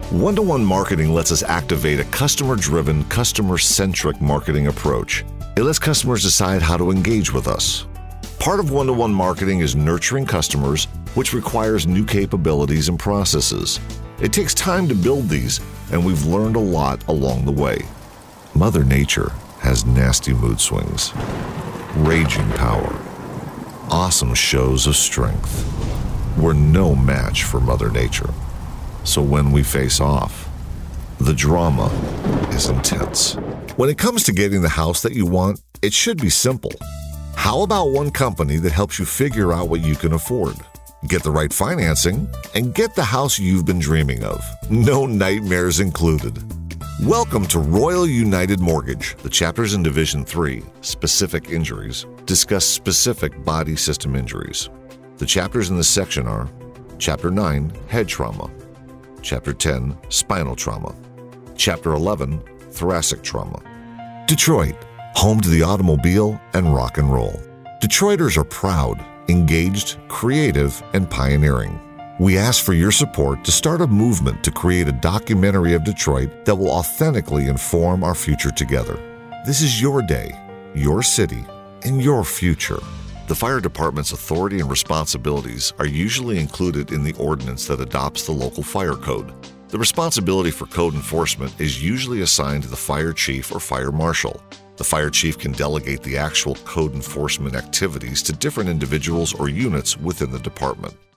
One-to-one marketing lets us activate a customer-driven, customer-centric marketing approach. It lets customers decide how to engage with us. Part of one-to-one marketing is nurturing customers, which requires new capabilities and processes. It takes time to build these, and we've learned a lot along the way. Mother Nature has nasty mood swings, raging power, awesome shows of strength. We're no match for Mother Nature. So when we face off, the drama is intense. When it comes to getting the house that you want, it should be simple. How about one company that helps you figure out what you can afford, get the right financing, and get the house you've been dreaming of? No nightmares included. Welcome to Royal United Mortgage. The chapters in Division 3, Specific Injuries, discuss specific body system injuries. The chapters in this section are Chapter 9, Head Trauma, Chapter 10, Spinal Trauma, Chapter 11, Thoracic Trauma. Detroit, home to the automobile and rock and roll. Detroiters are proud, engaged, creative, and pioneering. We ask for your support to start a movement to create a documentary of Detroit that will authentically inform our future together. This is your day, your city, and your future. The fire department's authority and responsibilities are usually included in the ordinance that adopts the local fire code. The responsibility for code enforcement is usually assigned to the fire chief or fire marshal. The fire chief can delegate the actual code enforcement activities to different individuals or units within the department.